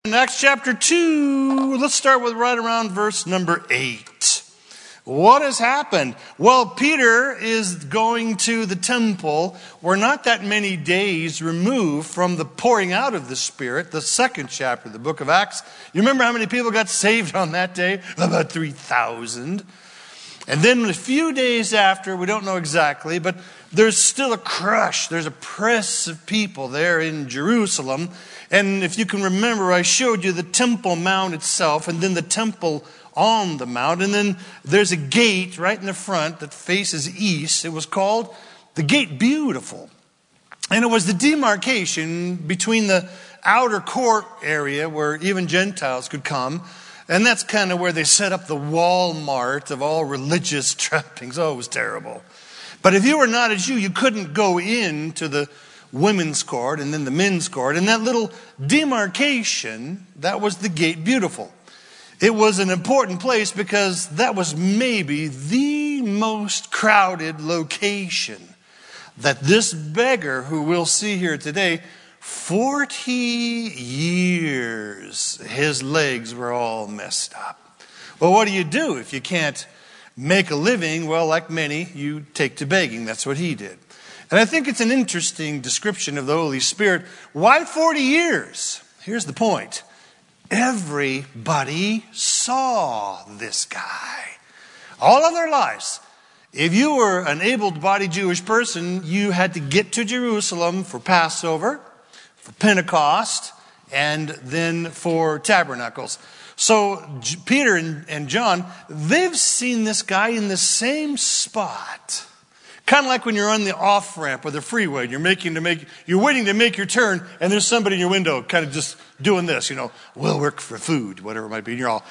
In Acts chapter 2, let's start with right around verse number 8. What has happened? Well, Peter is going to the temple. We're not that many days removed from the pouring out of the Spirit, the second chapter of the book of Acts. You remember how many people got saved on that day? About 3,000. And then a few days after, we don't know exactly, but there's still a crush. There's a press of people there in Jerusalem. And if you can remember, I showed you the Temple Mount itself and then the temple on the mount. And then there's a gate right in the front that faces east. It was called the Gate Beautiful. And it was the demarcation between the outer court area where even Gentiles could come. And that's kind of where they set up the Walmart of all religious trappings. Oh, it was terrible. But if you were not a Jew, you couldn't go into the women's court and then the men's court. And that little demarcation, that was the Gate Beautiful. It was an important place because that was maybe the most crowded location that this beggar, who we'll see here today, 40 years, his legs were all messed up. Well, what do you do if you can't make a living? Well, like many, you take to begging. That's what he did. And I think it's an interesting description of the Holy Spirit. Why 40 years? Here's the point. Everybody saw this guy. All of their lives. If you were an able-bodied Jewish person, you had to get to Jerusalem for Passover, for Pentecost, and then for Tabernacles. So Peter and John, they've seen this guy in the same spot. Kind of like when you're on the off-ramp or the freeway, you're waiting to make your turn, and there's somebody in your window kind of just doing this, we'll work for food, whatever it might be, and you're all,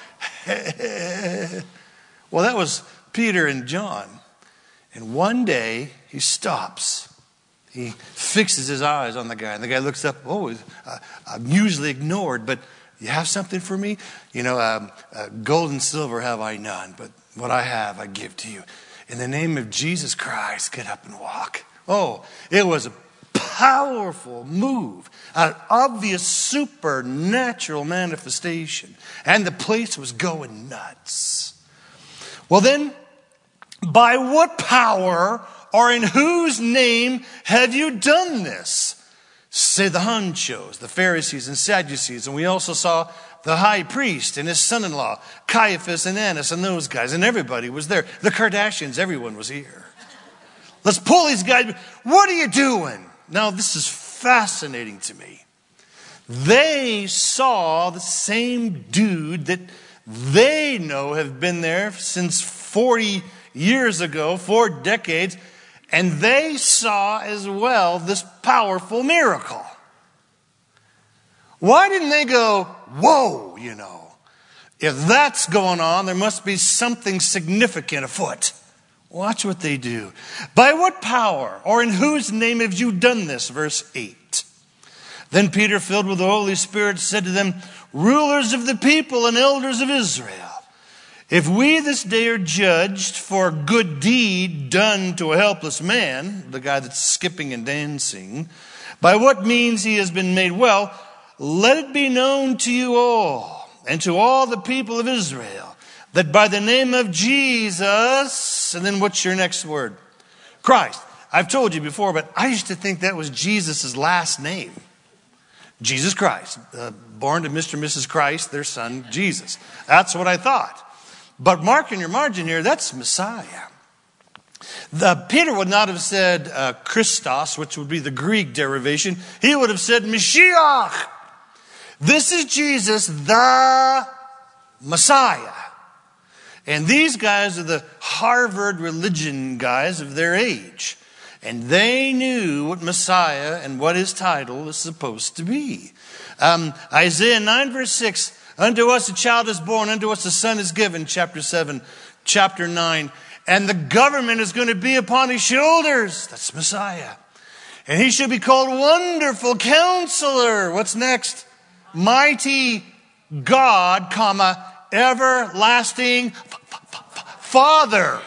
Well, that was Peter and John. And one day, he stops. He fixes his eyes on the guy, and the guy looks up. Oh, I'm usually ignored, but you have something for me? Gold and silver have I none, but what I have I give to you. In the name of Jesus Christ, get up and walk. Oh, it was a powerful move, an obvious supernatural manifestation, and the place was going nuts. Well then, by what power or in whose name have you done this? Say the honchos, the Pharisees and Sadducees. And we also saw the high priest and his son-in-law, Caiaphas and Annas and those guys. And everybody was there. The Kardashians, everyone was here. Let's pull these guys. What are you doing? Now, this is fascinating to me. They saw the same dude that they know have been there since 40 years ago, 4 decades. And they saw as well this powerful miracle. Why didn't they go, whoa, if that's going on, there must be something significant afoot. Watch what they do. By what power or in whose name have you done this? Verse 8. Then Peter, filled with the Holy Spirit, said to them, rulers of the people and elders of Israel, if we this day are judged for a good deed done to a helpless man, the guy that's skipping and dancing, by what means he has been made well, let it be known to you all and to all the people of Israel that by the name of Jesus, and then what's your next word? Christ. I've told you before, but I used to think that was Jesus' last name. Jesus Christ, born to Mr. and Mrs. Christ, their son, Jesus. That's what I thought. But mark in your margin here, that's Messiah. Peter would not have said Christos, which would be the Greek derivation. He would have said Mashiach. This is Jesus, the Messiah. And these guys are the Harvard religion guys of their age. And they knew what Messiah and what his title is supposed to be. Isaiah 9 verse 6, unto us a child is born, unto us a son is given, chapter 7, chapter 9. And the government is going to be upon his shoulders. That's Messiah. And he shall be called Wonderful Counselor. What's next? Mighty God, Everlasting Father.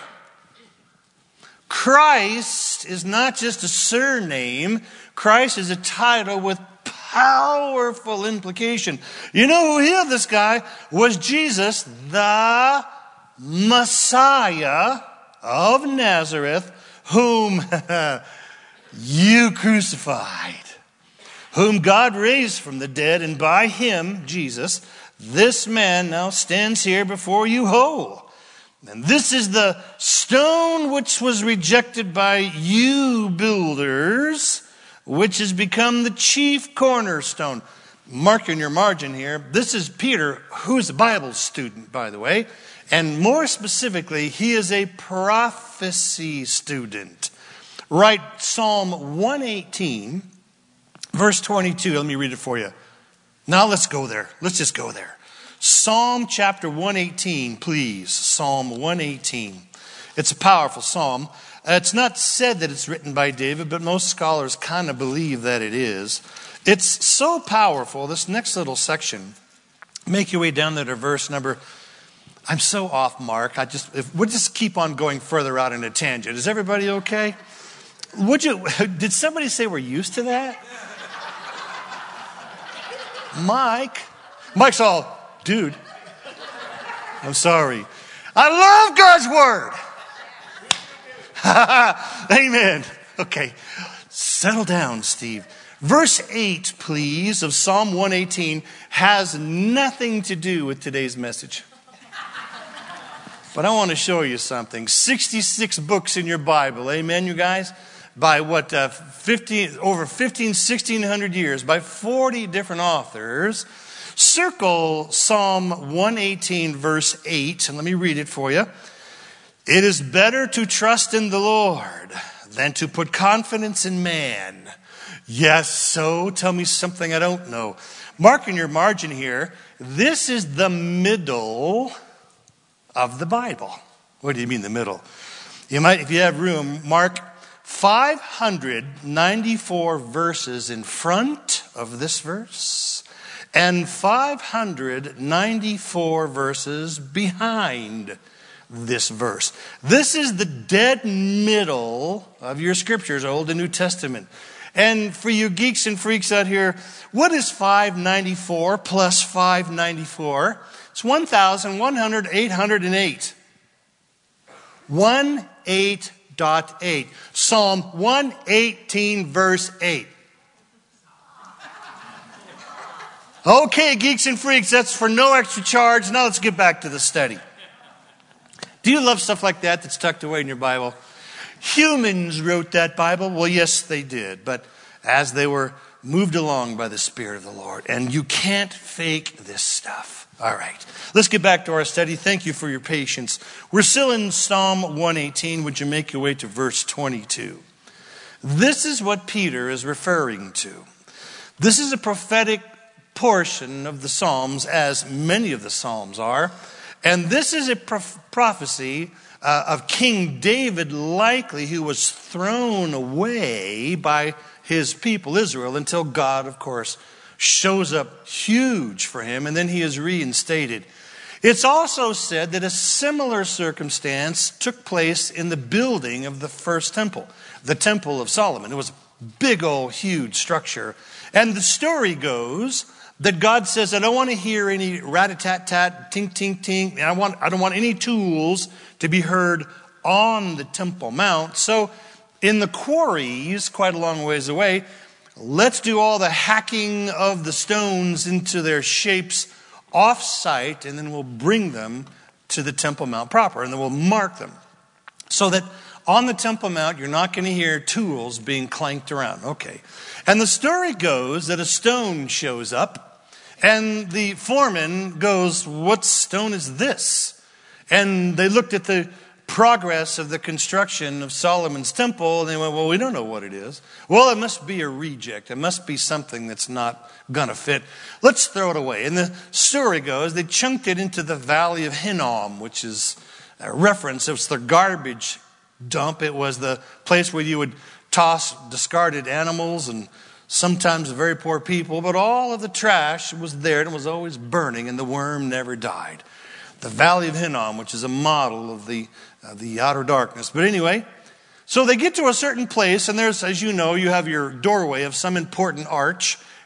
Christ is not just a surname. Christ is a title with powerful implication. You know who healed this guy? Was Jesus, the Messiah of Nazareth, whom you crucified, whom God raised from the dead, and by him, Jesus, this man now stands here before you whole. And this is the stone which was rejected by you builders, which has become the chief cornerstone. Mark in your margin here, this is Peter, who's a Bible student, by the way. And more specifically, he is a prophecy student. Write Psalm 118, verse 22. Let me read it for you. Now let's go there. Let's just go there. Psalm chapter 118, please. Psalm 118. It's a powerful psalm. It's not said that it's written by David, but most scholars kind of believe that it is. It's so powerful, this next little section. Make your way down there to verse number... I'm so off, Mark. We'll just keep on going further out in a tangent. Is everybody okay? Did somebody say we're used to that? Mike's all... Dude, I'm sorry. I love God's word. Amen. Okay. Settle down, Steve. Verse 8, please, of Psalm 118 has nothing to do with today's message. But I want to show you something. 66 books in your Bible. Amen, you guys? By over 1,600 years, by 40 different authors. Circle Psalm 118, verse 8, and let me read it for you. It is better to trust in the Lord than to put confidence in man. Yes, so tell me something I don't know. Mark in your margin here, this is the middle of the Bible. What do you mean the middle? You might, if you have room, mark 594 verses in front of this verse. And 594 verses behind this verse. This is the dead middle of your scriptures, Old and New Testament. And for you geeks and freaks out here, what is 594 plus 594? It's 1,808. 18.8. Psalm 118, verse 8. Okay, geeks and freaks, that's for no extra charge. Now let's get back to the study. Do you love stuff like that that's tucked away in your Bible? Humans wrote that Bible. Well, yes, they did. But as they were moved along by the Spirit of the Lord. And you can't fake this stuff. All right. Let's get back to our study. Thank you for your patience. We're still in Psalm 118. Would you make your way to verse 22? This is what Peter is referring to. This is a prophetic portion of the Psalms, as many of the Psalms are. And this is a prophecy of King David, likely, who was thrown away by his people Israel until God, of course, shows up huge for him, and then he is reinstated. It's also said that a similar circumstance took place in the building of the first temple, the Temple of Solomon. It was a big old huge structure. And the story goes that God says, I don't want to hear any rat-a-tat-tat, tink-tink-tink. I don't want any tools to be heard on the Temple Mount. So in the quarries, quite a long ways away, let's do all the hacking of the stones into their shapes off-site, and then we'll bring them to the Temple Mount proper, and then we'll mark them. So that on the Temple Mount, you're not going to hear tools being clanked around. Okay. And the story goes that a stone shows up, and the foreman goes, what stone is this? And they looked at the progress of the construction of Solomon's temple, and they went, well, we don't know what it is. Well, it must be a reject. It must be something that's not going to fit. Let's throw it away. And the story goes, they chunked it into the Valley of Hinnom, which is a reference. It was the garbage dump. It was the place where you would toss discarded animals and sometimes very poor people, but all of the trash was there and it was always burning, and the worm never died. The Valley of Hinnom, which is a model of the outer darkness. But anyway, so they get to a certain place, and there's, as you know, you have your doorway of some important arch,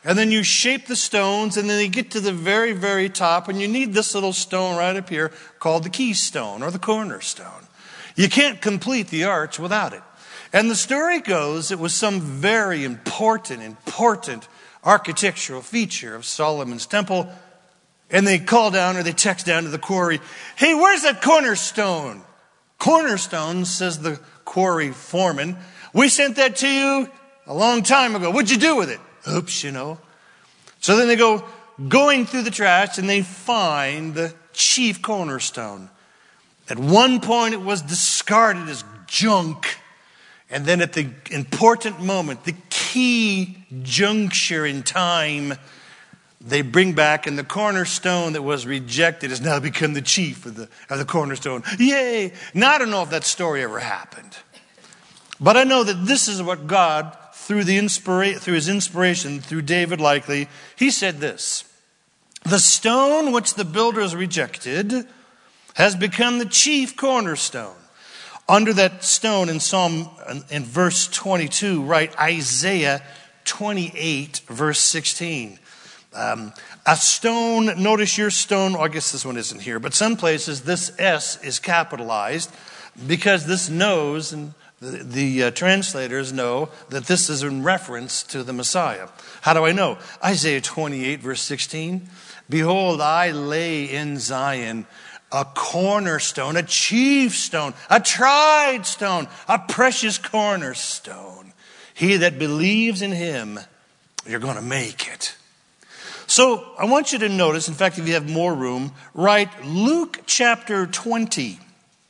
And then you shape the stones, and then they get to the very, very top, and you need this little stone right up here called the keystone or the cornerstone. You can't complete the arch without it. And the story goes, it was some very important architectural feature of Solomon's temple. And they call down, or they text down to the quarry, "Hey, where's that cornerstone?" "Cornerstone," says the quarry foreman. "We sent that to you a long time ago. What'd you do with it?" "Oops, you know." So then they go going through the trash, and they find the chief cornerstone. At one point, it was discarded as junk. And then at the important moment, the key juncture in time, they bring back, and the cornerstone that was rejected has now become the chief of the cornerstone. Yay! Now, I don't know if that story ever happened. But I know that this is what God, through his inspiration, through David likely, he said this: "The stone which the builders rejected has become the chief cornerstone." Under that stone in verse 22, write Isaiah 28, verse 16. A stone, notice your stone, I guess this one isn't here, but some places this S is capitalized because this knows, and the translators know, that this is in reference to the Messiah. How do I know? Isaiah 28, verse 16. "Behold, I lay in Zion a cornerstone, a chief stone, a tried stone, a precious cornerstone. He that believes in him, you're going to make it." So I want you to notice, in fact, if you have more room, write Luke chapter 20.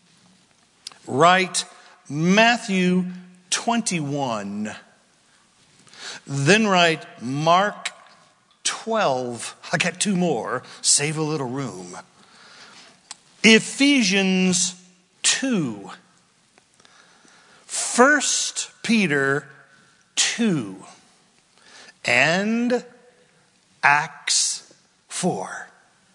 Write Matthew 21. Then write Mark 12. I got two more. Save a little room. Ephesians 2. 1 Peter 2. And Acts 4.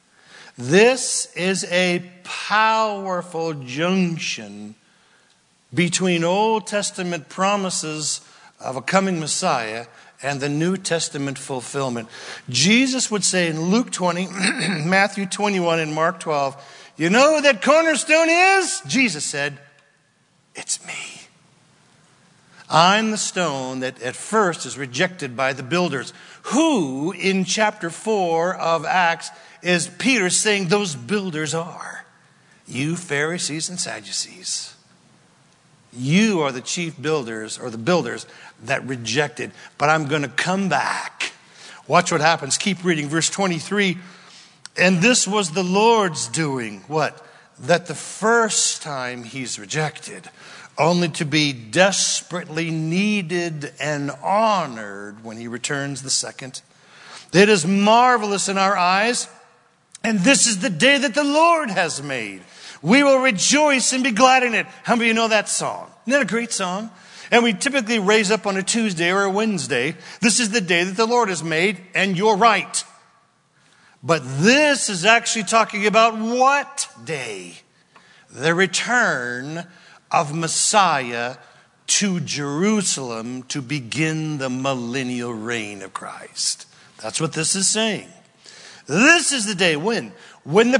This is a powerful junction between Old Testament promises of a coming Messiah and the New Testament fulfillment. Jesus would say in Luke 20, Matthew 21, and Mark 12, "You know who that cornerstone is?" Jesus said, "It's me. I'm the stone that at first is rejected by the builders." Who in chapter 4 of Acts is Peter saying those builders are? You Pharisees and Sadducees. You are the chief builders, or the builders that rejected. But I'm going to come back. Watch what happens. Keep reading verse 23. "And this was the Lord's doing." What? That the first time he's rejected, only to be desperately needed and honored when he returns the second. "It is marvelous in our eyes, and this is the day that the Lord has made. We will rejoice and be glad in it." How many of you know that song? Isn't that a great song? And we typically raise up on a Tuesday or a Wednesday. This is the day that the Lord has made, and you're right. But this is actually talking about what day? The return of Messiah to Jerusalem to begin the millennial reign of Christ. That's what this is saying. This is the day when the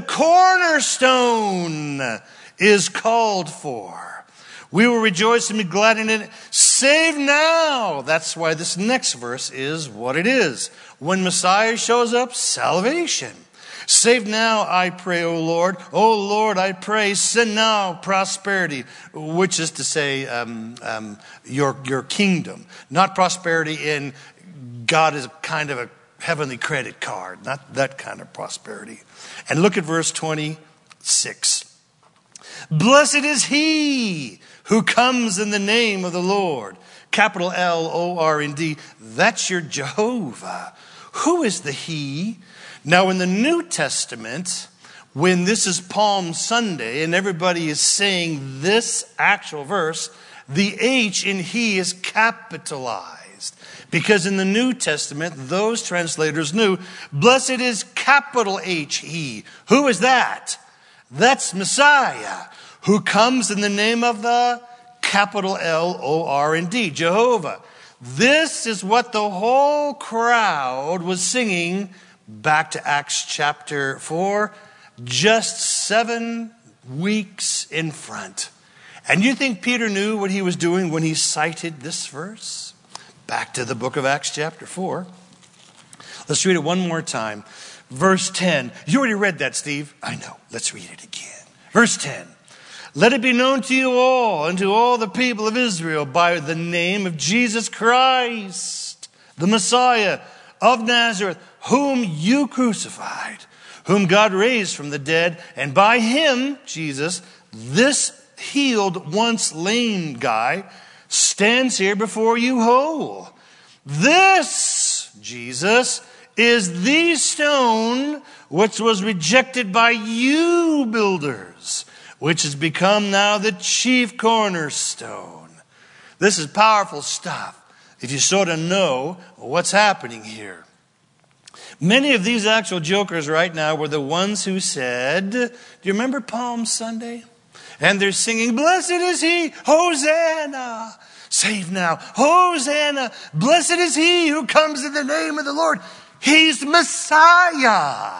cornerstone is called for. We will rejoice and be glad in it. Save now. That's why this next verse is what it is. When Messiah shows up, salvation. Save now, I pray, O Lord. O Lord, I pray, send now prosperity, which is to say your kingdom. Not prosperity in God is kind of a heavenly credit card. Not that kind of prosperity. And look at verse 26. "Blessed is he who comes in the name of the Lord." Capital L-O-R-D. That's your Jehovah. Who is the he? Now in the New Testament, when this is Palm Sunday and everybody is saying this actual verse, the H in he is capitalized. Because in the New Testament, those translators knew, blessed is capital H-E. Who is that? That's Messiah, who comes in the name of the capital L-O-R-D, Jehovah. This is what the whole crowd was singing back to Acts chapter 4, just 7 weeks in front. And you think Peter knew what he was doing when he cited this verse? Back to the book of Acts chapter 4. Let's read it one more time. Verse 10. You already read that, Steve. I know. Let's read it again. Verse 10. Let it be known to you all and to all the people of Israel by the name of Jesus Christ, the Messiah of Nazareth, whom you crucified, whom God raised from the dead, and by him, Jesus, this healed once lame guy stands here before you whole. This, Jesus, is the stone which was rejected by you builders, which has become now the chief cornerstone. This is powerful stuff if you sort of know what's happening here. Many of these actual jokers right now were the ones who said, do you remember Palm Sunday? And they're singing, blessed is he, Hosanna, save now, Hosanna, blessed is he who comes in the name of the Lord. He's Messiah.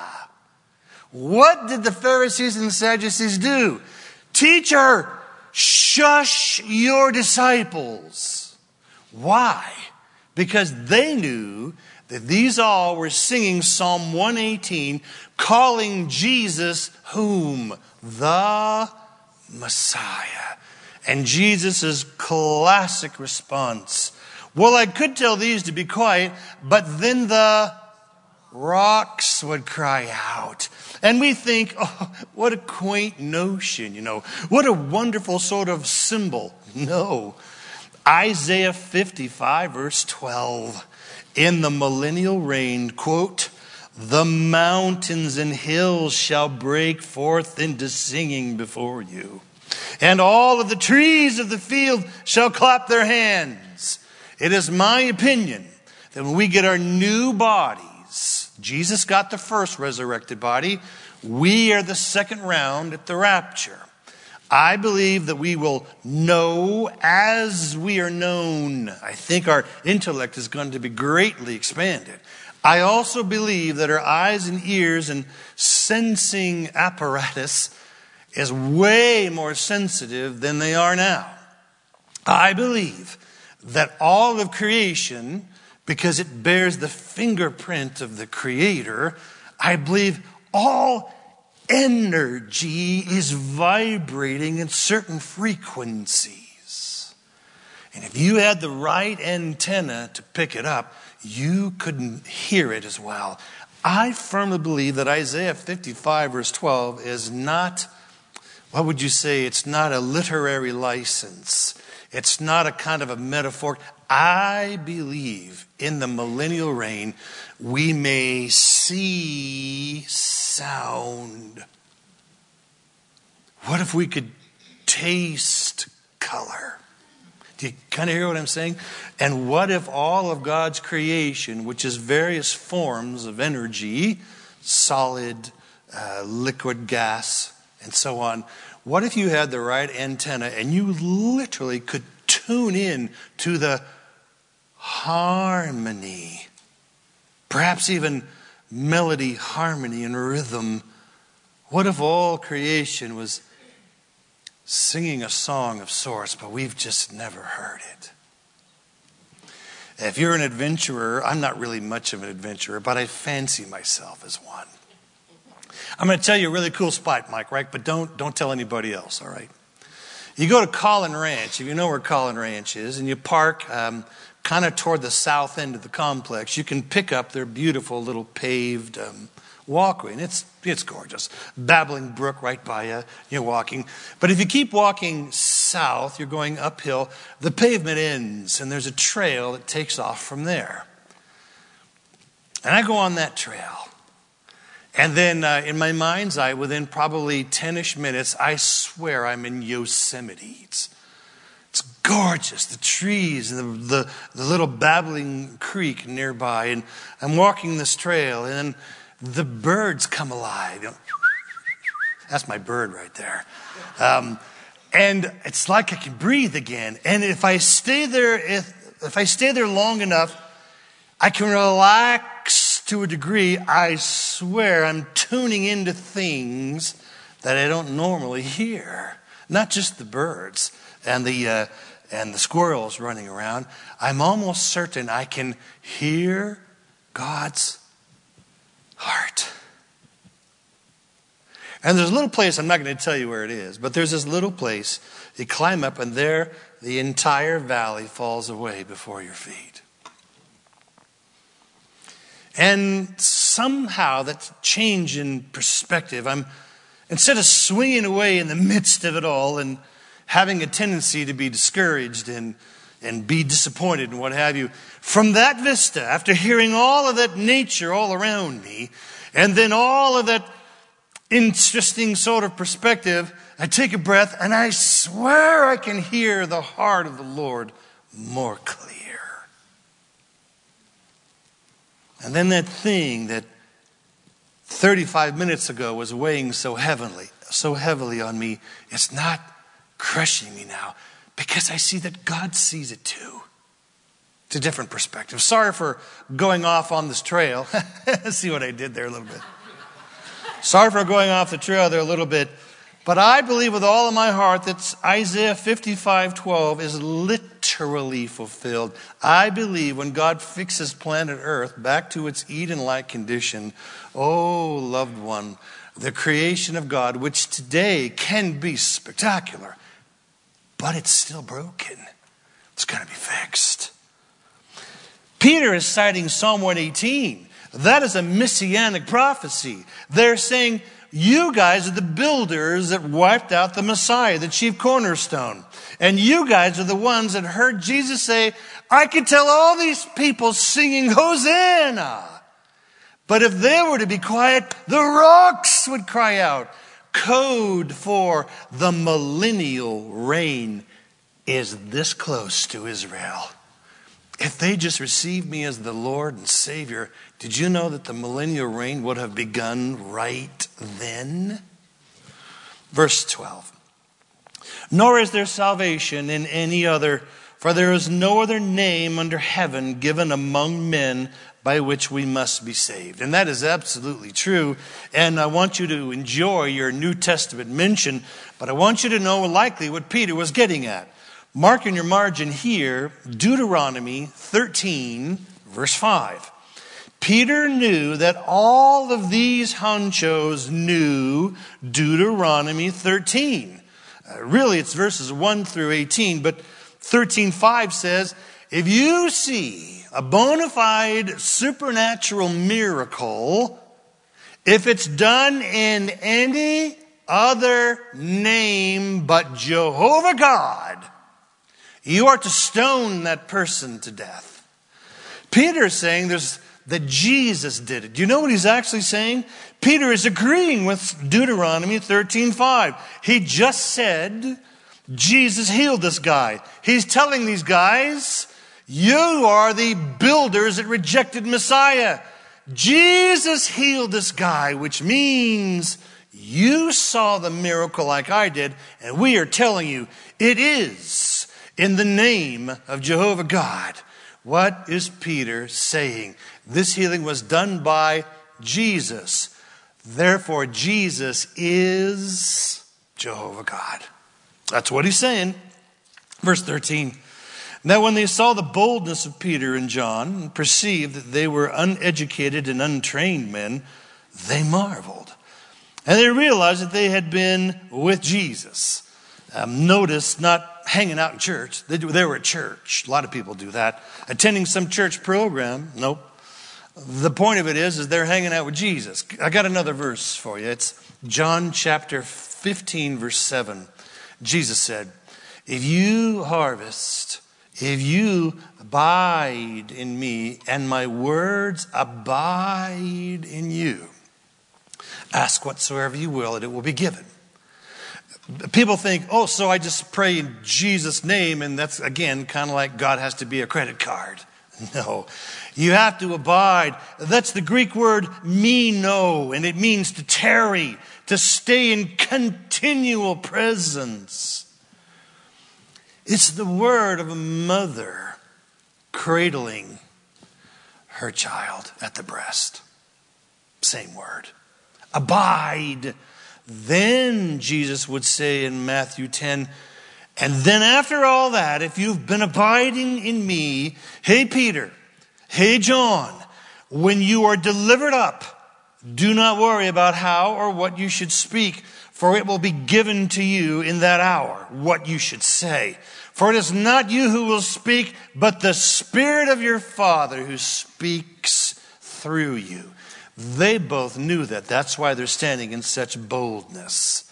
What did the Pharisees and the Sadducees do? Teacher, shush your disciples. Why? Because they knew that these all were singing Psalm 118, calling Jesus whom? The Messiah. And Jesus' classic response, well, I could tell these to be quiet, but then the rocks would cry out. And we think, oh, what a quaint notion, what a wonderful sort of symbol. No. Isaiah 55, verse 12. In the millennial reign, quote, the mountains and hills shall break forth into singing before you. And all of the trees of the field shall clap their hands. It is my opinion that when we get our new bodies, Jesus got the first resurrected body, we are the second round at the rapture. I believe that we will know as we are known. I think our intellect is going to be greatly expanded. I also believe that our eyes and ears and sensing apparatus is way more sensitive than they are now. I believe that all of creation, because it bears the fingerprint of the Creator, I believe all energy is vibrating in certain frequencies. And if you had the right antenna to pick it up, you couldn't hear it as well. I firmly believe that Isaiah 55 verse 12 is not, what would you say, it's not a literary license. It's not a kind of a metaphor. I believe in the millennial reign, we may see sound. What if we could taste color? Do you kind of hear what I'm saying? And what if all of God's creation, which is various forms of energy, solid, liquid, gas, and so on, what if you had the right antenna and you literally could tune in to the harmony, perhaps even melody, harmony, and rhythm? What if all creation was singing a song of sorts, but we've just never heard it? If you're an adventurer, I'm not really much of an adventurer, but I fancy myself as one. I'm going to tell you a really cool spot, Mike, right? But don't tell anybody else, all right? You go to Collin Ranch, if you know where Collin Ranch is, and you park kind of toward the south end of the complex, you can pick up their beautiful little paved walkway, and it's gorgeous. Babbling brook right by you, you're walking. But if you keep walking south, you're going uphill, the pavement ends, and there's a trail that takes off from there. And I go on that trail. And then in my mind's eye, within probably 10-ish minutes, I swear I'm in Yosemite. It's gorgeous, the trees and the little babbling creek nearby. And I'm walking this trail, and the birds come alive. That's my bird right there. And it's like I can breathe again. And if I stay there if I stay there long enough, I can relax to a degree. I swear I'm tuning into things that I don't normally hear. Not just the birds and the squirrels running around. I'm almost certain I can hear God's heart. And there's a little place, I'm not going to tell you where it is, but there's this little place. You climb up and there the entire valley falls away before your feet. And somehow that change in perspective, instead of swinging away in the midst of it all and having a tendency to be discouraged and be disappointed and what have you, from that vista, after hearing all of that nature all around me, and then all of that interesting sort of perspective, I take a breath and I swear I can hear the heart of the Lord more clear. And then that thing that 35 minutes ago was weighing so heavily on me, it's not crushing me now because I see that God sees it too. It's a different perspective. Sorry for going off on this trail. See what I did there a little bit. Sorry for going off the trail there a little bit. But I believe with all of my heart that Isaiah 55:12 is literally fulfilled. I believe when God fixes planet Earth back to its Eden-like condition, oh, loved one, the creation of God, which today can be spectacular, but it's still broken. It's going to be fixed. Peter is citing Psalm 118. That is a messianic prophecy. They're saying, you guys are the builders that wiped out the Messiah, the chief cornerstone. And you guys are the ones that heard Jesus say, I could tell all these people singing Hosanna. But if they were to be quiet, the rocks would cry out. Code for the millennial reign is this close to Israel. If they just received me as the Lord and Savior, did you know that the millennial reign would have begun right then? Verse 12. Nor is there salvation in any other, for there is no other name under heaven given among men by which we must be saved. And that is absolutely true. And I want you to enjoy your New Testament mention, but I want you to know likely what Peter was getting at. Mark in your margin here, Deuteronomy 13, verse 5. Peter knew that all of these honchos knew Deuteronomy 13. Really, it's verses 1 through 18, but 13:5 says, if you see a bona fide supernatural miracle, if it's done in any other name but Jehovah God, you are to stone that person to death. Peter is saying that Jesus did it. Do you know what he's actually saying? Peter is agreeing with Deuteronomy 13:5. He just said Jesus healed this guy. He's telling these guys, you are the builders that rejected Messiah. Jesus healed this guy, which means you saw the miracle like I did, and we are telling you it is in the name of Jehovah God. What is Peter saying? This healing was done by Jesus. Therefore, Jesus is Jehovah God. That's what he's saying. Verse 13. Now when they saw the boldness of Peter and John and perceived that they were uneducated and untrained men, they marveled. And they realized that they had been with Jesus. Notice not hanging out in church. They were at church. A lot of people do that. Attending some church program. Nope. The point of it is they're hanging out with Jesus. I got another verse for you. It's John chapter 15, verse 7. Jesus said, if you harvest, if you abide in me and my words abide in you, ask whatsoever you will and it will be given. People think, oh, so I just pray in Jesus' name, and that's, again, kind of like God has to be a credit card. No, you have to abide. That's the Greek word meno, and it means to tarry, to stay in continual presence. It's the word of a mother cradling her child at the breast. Same word. Abide. Then Jesus would say in Matthew 10, and then after all that, if you've been abiding in me, hey Peter, hey John, when you are delivered up, do not worry about how or what you should speak, for it will be given to you in that hour what you should say. For it is not you who will speak, but the Spirit of your Father who speaks through you. They both knew that. That's why they're standing in such boldness.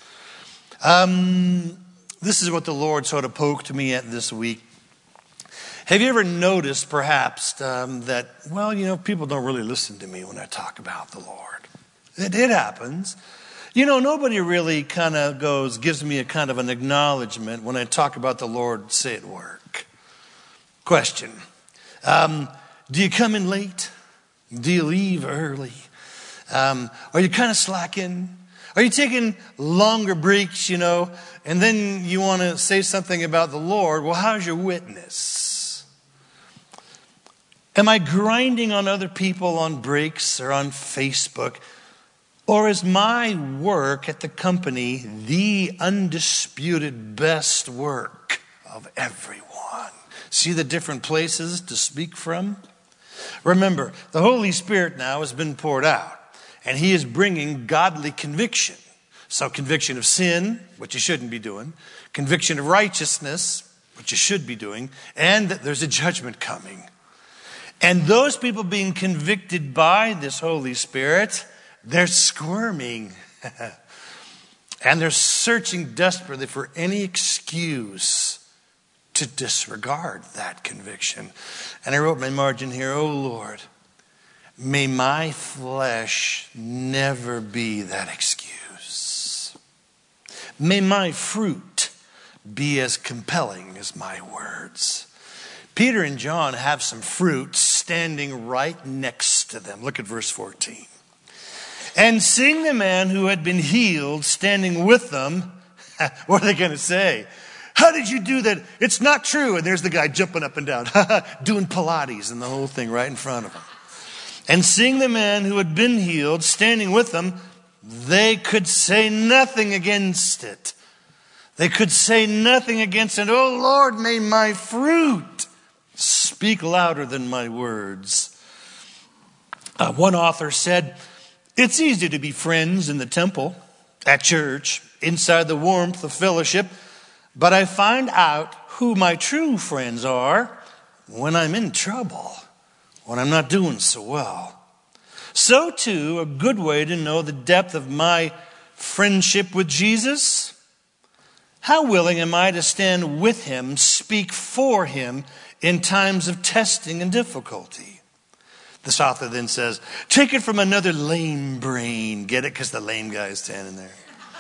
This is what the Lord sort of poked me at this week. Have you ever noticed perhaps that, people don't really listen to me when I talk about the Lord? It happens. Nobody really kind of gives me a kind of an acknowledgement when I talk about the Lord, say at work. Question. Do you come in late? Do you leave early? Are you kind of slacking? Are you taking longer breaks, and then you want to say something about the Lord? Well, how's your witness? Am I grinding on other people on breaks or on Facebook? Or is my work at the company the undisputed best work of everyone? See the different places to speak from? Remember, the Holy Spirit now has been poured out, and He is bringing godly conviction. So conviction of sin, which you shouldn't be doing, conviction of righteousness, which you should be doing, and that there's a judgment coming. And those people being convicted by this Holy Spirit, they're squirming. And they're searching desperately for any excuse to disregard that conviction. And I wrote my margin here, oh Lord, may my flesh never be that excuse. May my fruit be as compelling as my words. Peter and John have some fruit standing right next to them. Look at verse 14. And seeing the man who had been healed standing with them, what are they going to say? How did you do that? It's not true. And there's the guy jumping up and down, doing Pilates and the whole thing right in front of him. And seeing the man who had been healed standing with them, they could say nothing against it. They could say nothing against it. Oh Lord, may my fruit speak louder than my words. One author said, it's easy to be friends in the temple, at church, inside the warmth of fellowship, but I find out who my true friends are when I'm in trouble, when I'm not doing so well. So too, a good way to know the depth of my friendship with Jesus, how willing am I to stand with Him, speak for Him in times of testing and difficulty? This author then says, take it from another lame brain. Get it? Because the lame guy is standing there.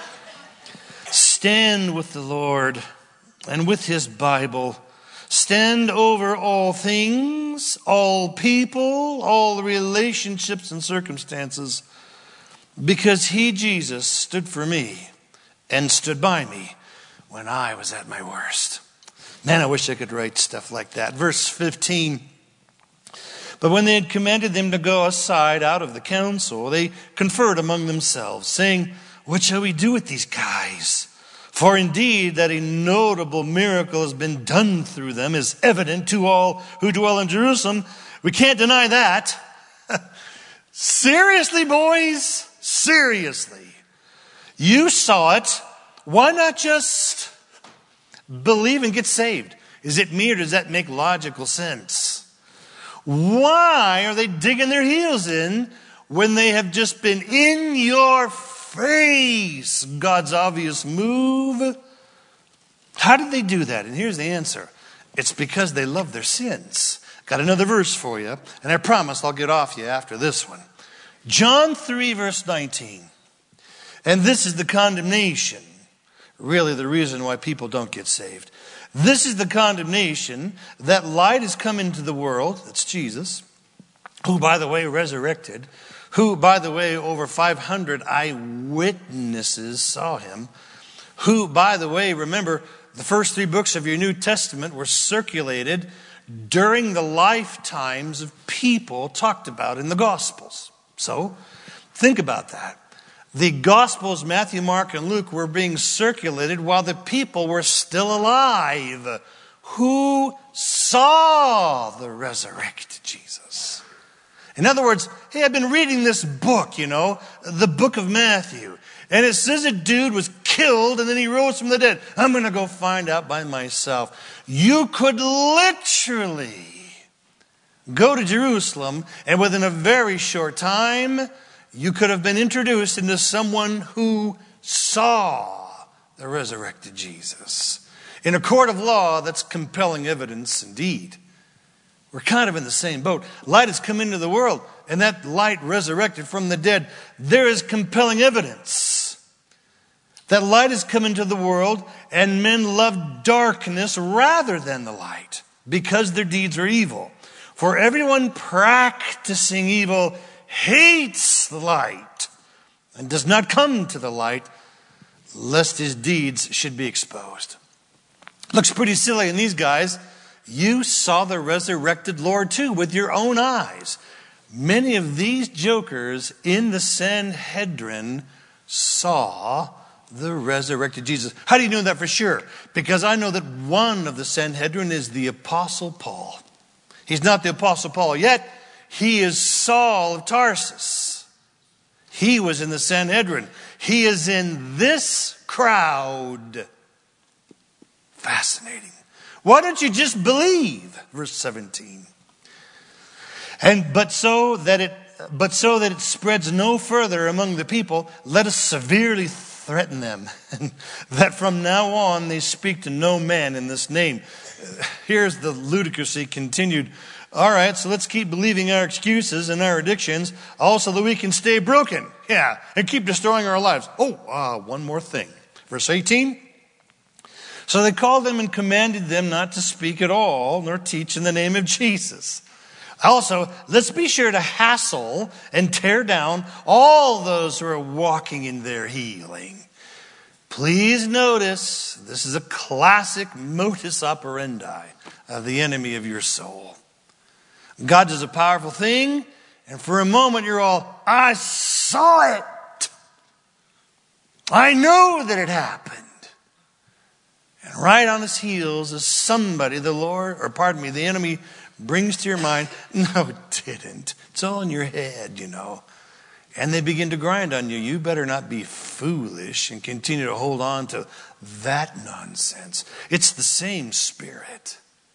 Stand with the Lord and with His Bible. Stand over all things, all people, all relationships and circumstances. Because He, Jesus, stood for me and stood by me when I was at my worst. Man, I wish I could write stuff like that. Verse 15. But when they had commanded them to go aside out of the council, they conferred among themselves, saying, what shall we do with these guys? For indeed that a notable miracle has been done through them is evident to all who dwell in Jerusalem. We can't deny that. Seriously, boys? Seriously. You saw it. Why not just believe and get saved? Is it me or does that make logical sense? Why are they digging their heels in when they have just been in your face? God's obvious move. How did they do that? And here's the answer. It's because they love their sins. Got another verse for you, and I promise I'll get off you after this one. John 3, verse 19. And this is the condemnation. Really the reason why people don't get saved. This is the condemnation that light has come into the world. That's Jesus. Who, by the way, resurrected. Who, by the way, over 500 eyewitnesses saw Him. Who, by the way, remember, the first 3 books of your New Testament were circulated during the lifetimes of people talked about in the Gospels. So, think about that. The Gospels, Matthew, Mark, and Luke, were being circulated while the people were still alive who saw the resurrected Jesus. In other words, hey, I've been reading this book, the book of Matthew. And it says a dude was killed and then he rose from the dead. I'm going to go find out by myself. You could literally go to Jerusalem and within a very short time, you could have been introduced into someone who saw the resurrected Jesus. In a court of law, that's compelling evidence indeed. We're kind of in the same boat. Light has come into the world, and that light resurrected from the dead. There is compelling evidence that light has come into the world, and men love darkness rather than the light, because their deeds are evil. For everyone practicing evil hates the light and does not come to the light, lest his deeds should be exposed. Looks pretty silly in these guys. You saw the resurrected Lord too with your own eyes. Many of these jokers in the Sanhedrin saw the resurrected Jesus. How do you know that for sure? Because I know that one of the Sanhedrin is the Apostle Paul. He's not the Apostle Paul yet. He is Saul of Tarsus. He was in the Sanhedrin. He is in this crowd. Fascinating. Why don't you just believe? Verse 17. But so that it spreads no further among the people, let us severely threaten them, and that from now on they speak to no man in this name. Here's the ludicrousy continued. All right, so let's keep believing our excuses and our addictions, also that we can stay broken. Yeah, and keep destroying our lives. One more thing. Verse 18. So they called them and commanded them not to speak at all, nor teach in the name of Jesus. Also, let's be sure to hassle and tear down all those who are walking in their healing. Please notice, this is a classic modus operandi of the enemy of your soul. God does a powerful thing, and for a moment you're all, I saw it. I know that it happened. And right on his heels is somebody the enemy brings to your mind, no, it didn't. It's all in your head, And they begin to grind on you. You better not be foolish and continue to hold on to that nonsense. It's the same spirit.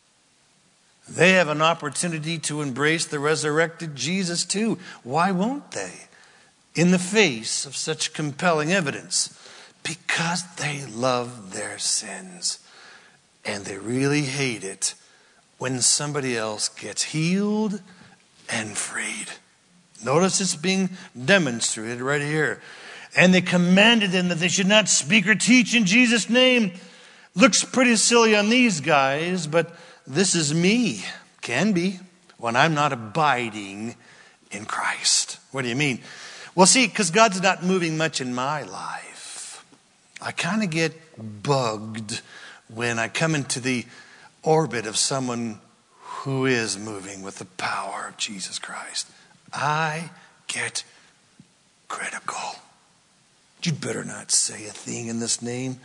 They have an opportunity to embrace the resurrected Jesus too. Why won't they? In the face of such compelling evidence. Because they love their sins. And they really hate it when somebody else gets healed and freed. Notice it's being demonstrated right here. And they commanded them that they should not speak or teach in Jesus' name. Looks pretty silly on these guys, but this is me. Can be when I'm not abiding in Christ. What do you mean? Well, see, because God's not moving much in my life. I kind of get bugged when I come into the orbit of someone who is moving with the power of Jesus Christ. I get critical. You'd better not say a thing in this name.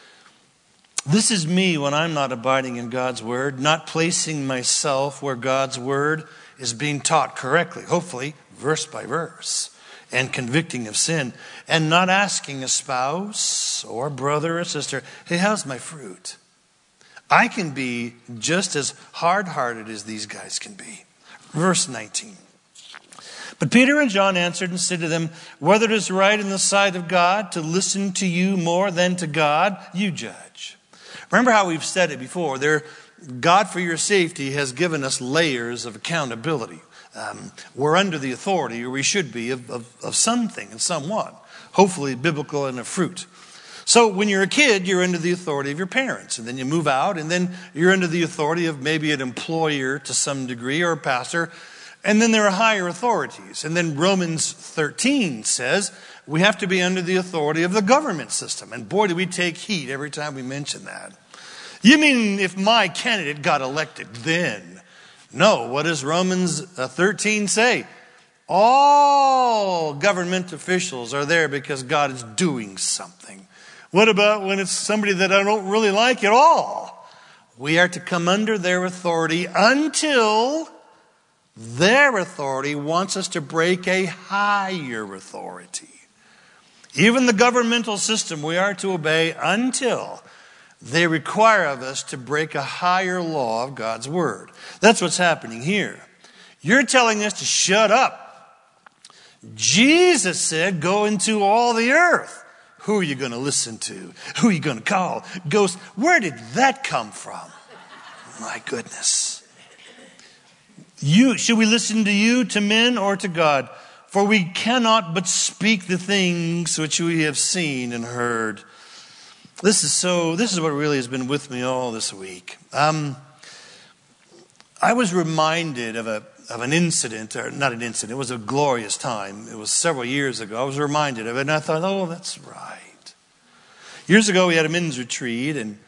This is me when I'm not abiding in God's word, not placing myself where God's word is being taught correctly, hopefully verse by verse, and convicting of sin, and not asking a spouse or brother or sister, hey, how's my fruit? I can be just as hard-hearted as these guys can be. Verse 19. But Peter and John answered and said to them, whether it is right in the sight of God to listen to you more than to God, you judge. Remember how we've said it before. God, for your safety, has given us layers of accountability. We're under the authority, or we should be, of something and someone. Hopefully biblical and a fruit. So when you're a kid, you're under the authority of your parents. And then you move out, and then you're under the authority of maybe an employer to some degree, or a pastor. And then there are higher authorities. And then Romans 13 says we have to be under the authority of the government system. And boy, do we take heat every time we mention that. You mean if my candidate got elected, then No, what does Romans 13 say? All government officials are there because God is doing something. What about when it's somebody that I don't really like at all? We are to come under their authority until their authority wants us to break a higher authority. Even the governmental system we are to obey until they require of us to break a higher law of God's word. That's what's happening here. You're telling us to shut up. Jesus said, go into all the earth. Who are you going to listen to? Who are you going to call? Ghost. Where did that come from? My goodness. Should we listen to you, to men, or to God? For we cannot but speak the things which we have seen and heard. This is what really has been with me all this week. I was reminded of an incident, or not an incident, it was a glorious time. It was several years ago. I was reminded of it, and I thought, oh, that's right. Years ago, we had a men's retreat, and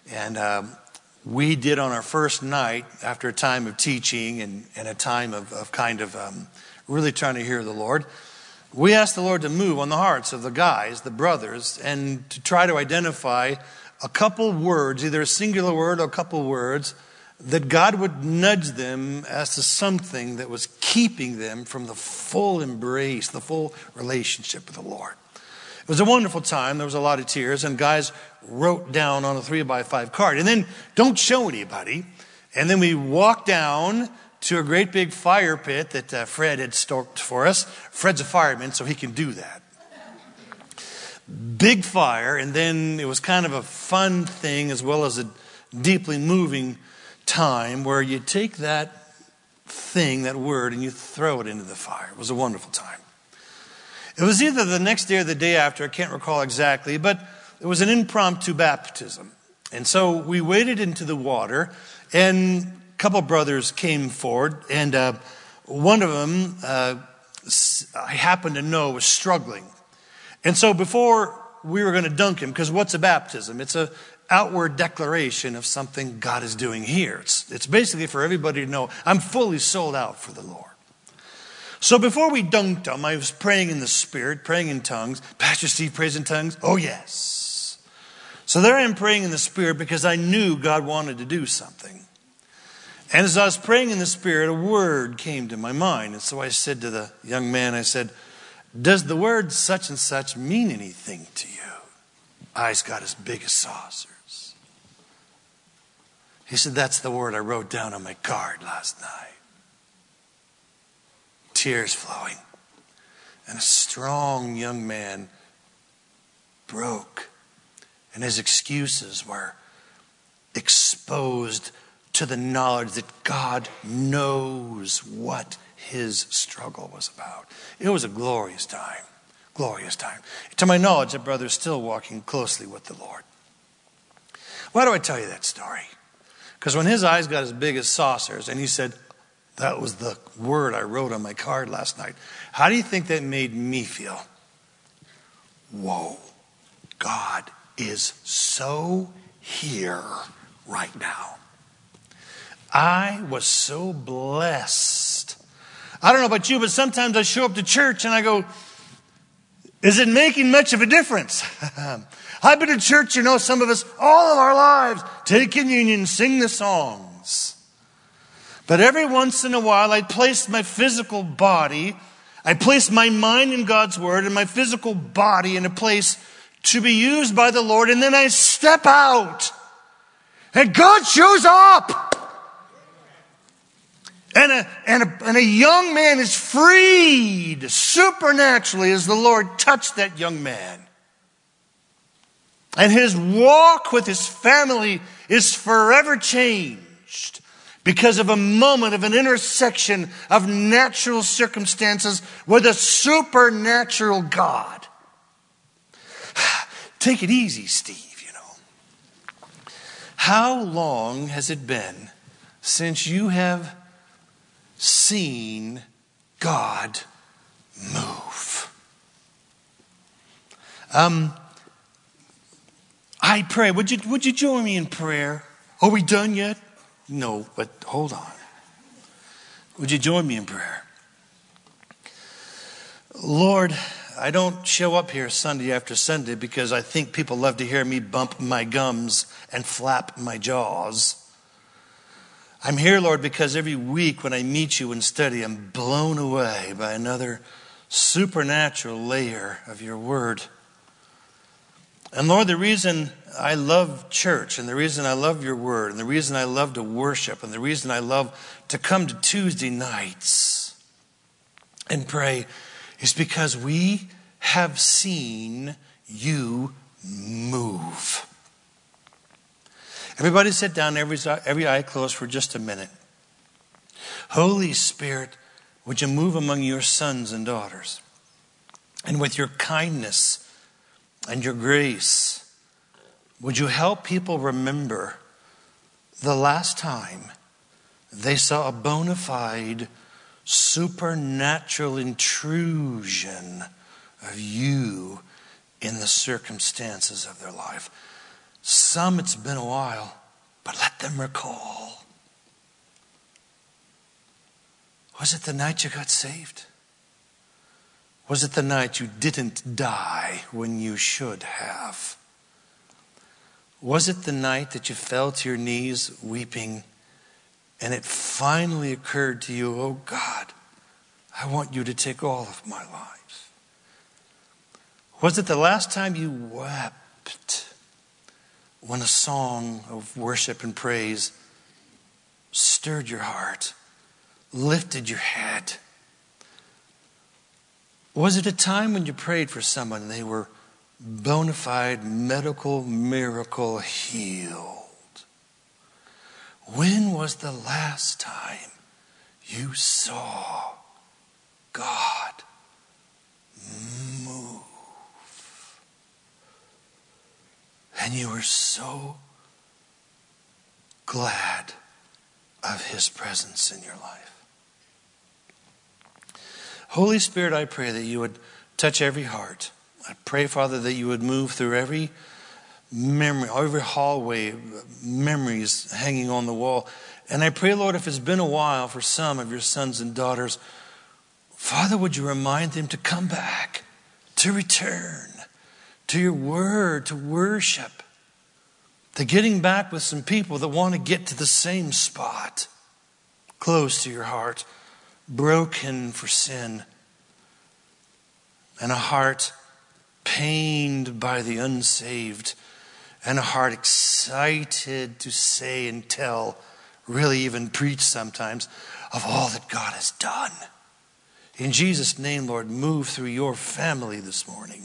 we did on our first night, after a time of teaching and a time of really trying to hear the Lord, we asked the Lord to move on the hearts of the guys, the brothers, and to try to identify a couple words, either a singular word or a couple words, that God would nudge them as to something that was keeping them from the full embrace, the full relationship with the Lord. It was a wonderful time. There was a lot of tears, and guys wrote down on a 3x5 card. And then don't show anybody. And then we walked down to a great big fire pit that Fred had stoked for us. Fred's a fireman, so he can do that. Big fire, and then it was kind of a fun thing as well as a deeply moving time where you take that thing, that word, and you throw it into the fire. It was a wonderful time. It was either the next day or the day after, I can't recall exactly, but it was an impromptu baptism. And so we waded into the water, and a couple brothers came forward, and one of them, I happened to know, was struggling. And so before we were going to dunk him, because what's a baptism? It's an outward declaration of something God is doing here. It's basically for everybody to know, I'm fully sold out for the Lord. So before we dunked him, I was praying in the Spirit, praying in tongues. Pastor Steve prays in tongues? Oh, yes. So there I am praying in the Spirit because I knew God wanted to do something. And as I was praying in the Spirit, a word came to my mind. And so I said to the young man, I said, does the word such and such mean anything to you? Eyes got as big as saucers. He said, that's the word I wrote down on my card last night. Tears flowing. And a strong young man broke. And his excuses were exposed to the knowledge that God knows what his struggle was about. It was a glorious time. Glorious time. To my knowledge, that brother is still walking closely with the Lord. Why do I tell you that story? Because when his eyes got as big as saucers and he said, that was the word I wrote on my card last night. How do you think that made me feel? Whoa, God is so here right now. I was so blessed. I don't know about you, but sometimes I show up to church and I go, is it making much of a difference? I've been to church, some of us, all of our lives, take communion, sing the songs. But every once in a while, I place my physical body, I place my mind in God's word and my physical body in a place to be used by the Lord. And then I step out and God shows up. And a young man is freed supernaturally as the Lord touched that young man. And his walk with his family is forever changed because of a moment of an intersection of natural circumstances with a supernatural God. Take it easy, Steve, How long has it been since you have seen God move? I pray. Would you join me in prayer? Are we done yet? No, but hold on. Would you join me in prayer? Lord, I don't show up here Sunday after Sunday because I think people love to hear me bump my gums and flap my jaws. I'm here, Lord, because every week when I meet you and study, I'm blown away by another supernatural layer of your word. And Lord, the reason I love church and the reason I love your word and the reason I love to worship and the reason I love to come to Tuesday nights and pray is because we have seen you move. Everybody sit down, every eye closed for just a minute. Holy Spirit, would you move among your sons and daughters? And with your kindness and your grace, would you help people remember the last time they saw a bona fide supernatural intrusion of you in the circumstances of their life? Some it's been a while, but let them recall. Was it the night you got saved? Was it the night you didn't die when you should have? Was it the night that you fell to your knees weeping and it finally occurred to you, oh God, I want you to take all of my life? Was it the last time you wept when a song of worship and praise stirred your heart, lifted your head? Was it a time when you prayed for someone and they were bona fide medical miracle healed? When was the last time you saw God move? And you were so glad of his presence in your life. Holy Spirit, I pray that you would touch every heart. I pray, Father, that you would move through every memory, every hallway, memories hanging on the wall. And I pray, Lord, if it's been a while for some of your sons and daughters, Father, would you remind them to come back, to return to your word, to worship, to getting back with some people that want to get to the same spot, close to your heart, broken for sin, and a heart pained by the unsaved, and a heart excited to say and tell, really even preach sometimes, of all that God has done. In Jesus' name, Lord, move through your family this morning.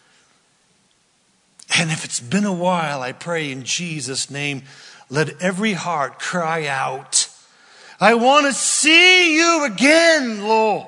And if it's been a while, I pray in Jesus' name, let every heart cry out, I want to see you again, Lord.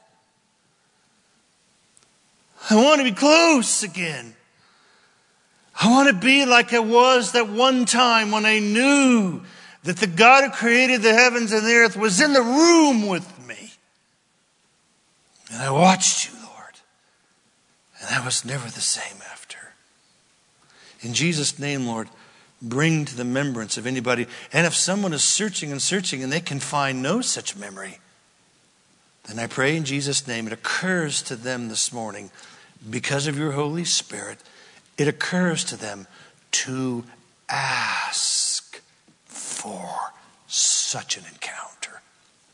I want to be close again. I want to be like I was that one time when I knew that the God who created the heavens and the earth was in the room with me. And I watched you, Lord. And I was never the same after. In Jesus' name, Lord, bring to the remembrance of anybody. And if someone is searching and searching and they can find no such memory, then I pray in Jesus' name it occurs to them this morning, because of your Holy Spirit, it occurs to them to ask for such an encounter.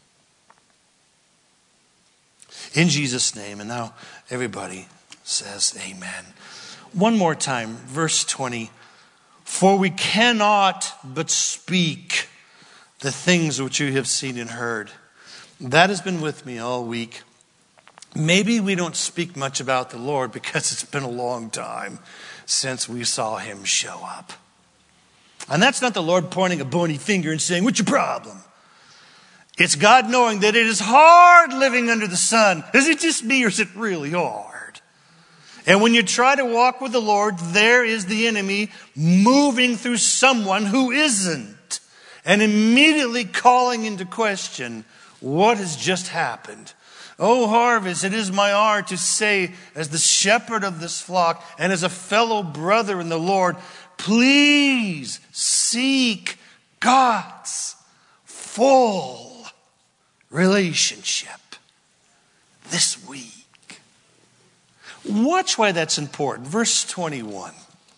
In Jesus' name. And now everybody says amen. One more time, verse 20. For we cannot but speak the things which you have seen and heard. That has been with me all week. Maybe we don't speak much about the Lord because it's been a long time since we saw him show up. And that's not the Lord pointing a bony finger and saying, what's your problem? It's God knowing that it is hard living under the sun. Is it just me or is it really hard? And when you try to walk with the Lord, there is the enemy moving through someone who isn't, and immediately calling into question what has just happened. Oh, Harvest, it is my heart to say, as the shepherd of this flock and as a fellow brother in the Lord, please seek God's full relationship this week. Watch why that's important. Verse 21.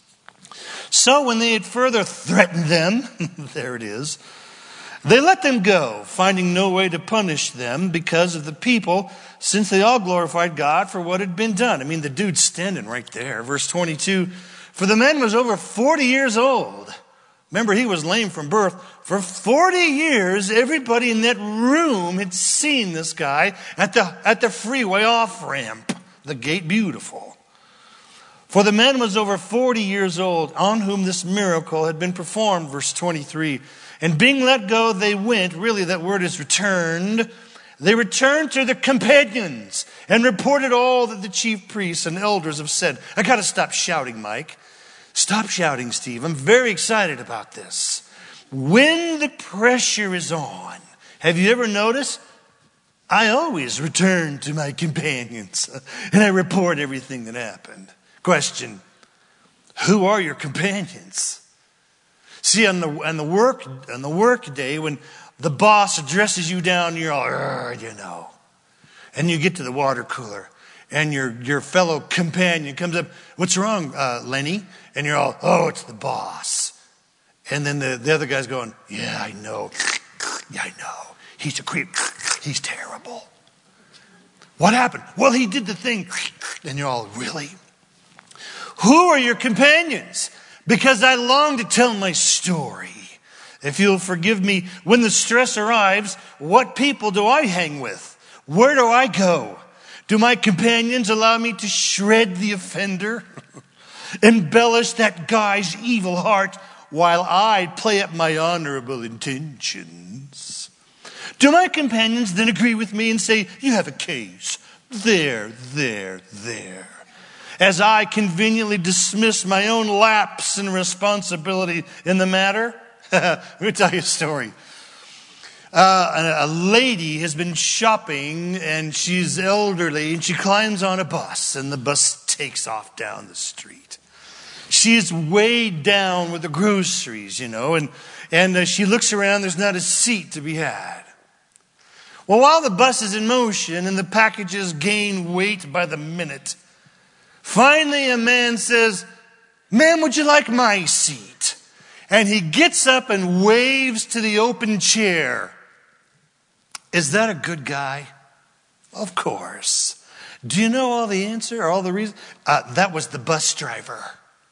So when they had further threatened them, there it is, they let them go, finding no way to punish them because of the people, since they all glorified God for what had been done. I mean, the dude's standing right there. Verse 22, for the man was over 40 years old. Remember, he was lame from birth. For 40 years, everybody in that room had seen this guy at the freeway off-ramp, the Gate Beautiful. For the man was over 40 years old, on whom this miracle had been performed, verse 23. And being let go, they went, really that word is returned. They returned to their companions and reported all that the chief priests and elders have said. I got to stop shouting, Mike. Stop shouting, Steve. I'm very excited about this. When the pressure is on, have you ever noticed? I always return to my companions and I report everything that happened. Question, who are your companions? See, on the work day, when the boss addresses you down, you're all, and you get to the water cooler, and your fellow companion comes up, what's wrong, Lenny? And you're all, oh, it's the boss. And then the other guy's going, yeah, I know. Yeah, I know. He's a creep. He's terrible. What happened? Well, he did the thing. And you're all, really? Who are your companions? Because I long to tell my story. If you'll forgive me, when the stress arrives, what people do I hang with? Where do I go? Do my companions allow me to shred the offender? Embellish that guy's evil heart while I play up my honorable intentions? Do my companions then agree with me and say, you have a case? There. As I conveniently dismiss my own lapse in responsibility in the matter? Let me tell you a story. A lady has been shopping and she's elderly and she climbs on a bus and the bus takes off down the street. She's weighed down with the groceries, and she looks around, there's not a seat to be had. Well, while the bus is in motion and the packages gain weight by the minute, finally a man says, ma'am, would you like my seat? And he gets up and waves to the open chair. Is that a good guy? Of course. Do you know all the answer or all the reason? That was the bus driver.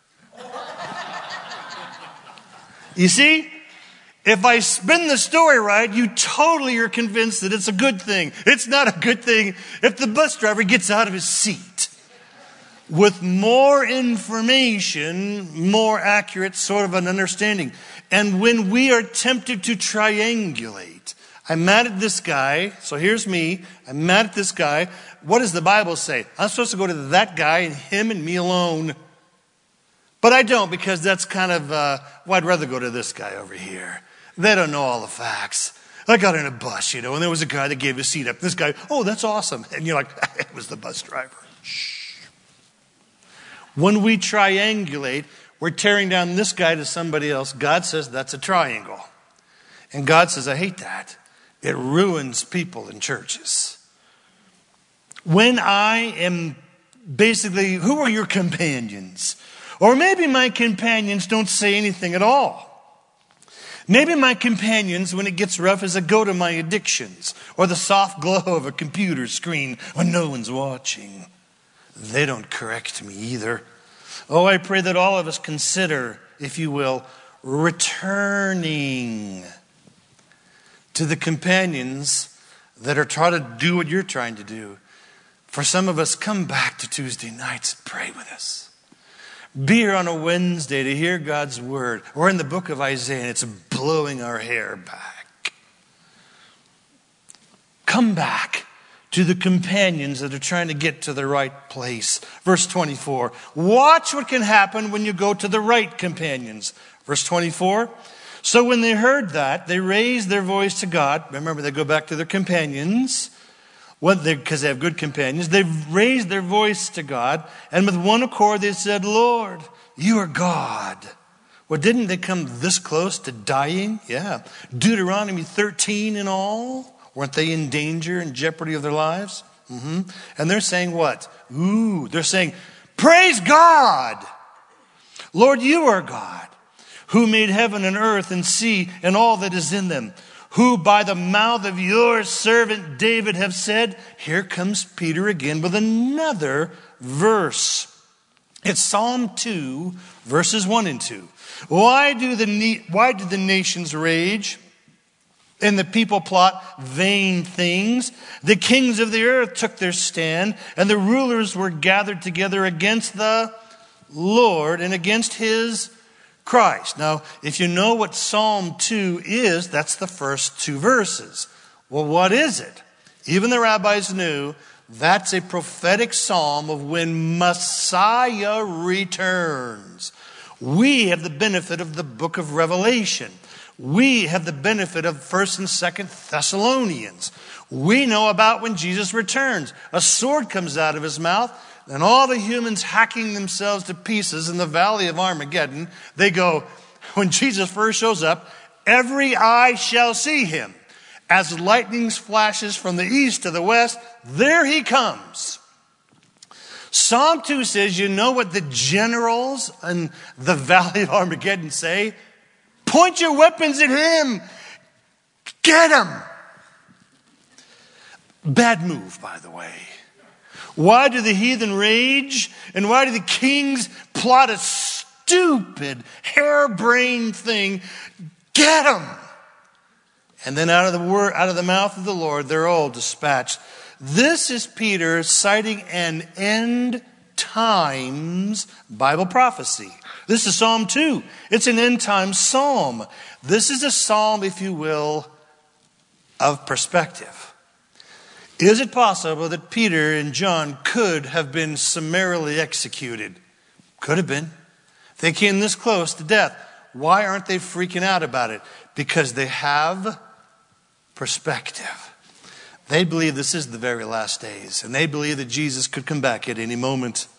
You see, if I spin the story right, you totally are convinced that it's a good thing. It's not a good thing if the bus driver gets out of his seat. With more information, more accurate sort of an understanding. And when we are tempted to triangulate, I'm mad at this guy, so here's me, I'm mad at this guy. What does the Bible say? I'm supposed to go to that guy and him and me alone. But I don't, because that's kind of, I'd rather go to this guy over here. They don't know all the facts. I got in a bus, and there was a guy that gave his seat up. This guy, oh, that's awesome. And you're like, it was the bus driver. Shh. When we triangulate, we're tearing down this guy to somebody else. God says that's a triangle. And God says, I hate that. It ruins people in churches. When I am basically, who are your companions? Or maybe my companions don't say anything at all. Maybe my companions, when it gets rough, is a go to my addictions or the soft glow of a computer screen when no one's watching. They don't correct me either. Oh, I pray that all of us consider, if you will, returning to the companions that are trying to do what you're trying to do. For some of us, come back to Tuesday nights and pray with us. Be here on a Wednesday to hear God's word. We're in the book of Isaiah and it's blowing our hair back. Come back to the companions that are trying to get to the right place. Verse 24. Watch what can happen when you go to the right companions. Verse 24. So when they heard that, they raised their voice to God. Remember, they go back to their companions. Because they have good companions. They've raised their voice to God. And with one accord they said, Lord, you are God. Well, didn't they come this close to dying? Yeah. Deuteronomy 13 and all. Weren't they in danger and jeopardy of their lives? And they're saying what? They're saying, praise God. Lord, you are God, who made heaven and earth and sea and all that is in them, who by the mouth of your servant David have said. Here comes Peter again with another verse. It's Psalm 2, verses 1 and 2. Why do the nations rage and the people plot vain things? The kings of the earth took their stand, and the rulers were gathered together against the Lord and against his Christ. Now, if you know what Psalm 2 is, that's the first two verses. Well, what is it? Even the rabbis knew that's a prophetic psalm of when Messiah returns. We have the benefit of the book of Revelation. We have the benefit of 1st and 2nd Thessalonians. We know about when Jesus returns. A sword comes out of his mouth, and all the humans hacking themselves to pieces in the valley of Armageddon, they go, when Jesus first shows up, every eye shall see him. As lightning flashes from the east to the west, there he comes. Psalm 2 says, you know what the generals in the valley of Armageddon say? Point your weapons at him. Get him. Bad move, by the way. Why do the heathen rage? And why do the kings plot a stupid, harebrained thing? Get him. And then out of the mouth of the Lord, they're all dispatched. This is Peter citing an end times Bible prophecy. This is Psalm 2. It's an end times psalm. This is a psalm, if you will, of perspective. Is it possible that Peter and John could have been summarily executed? Could have been. They came this close to death. Why aren't they freaking out about it? Because they have perspective. They believe this is the very last days, and they believe that Jesus could come back at any moment.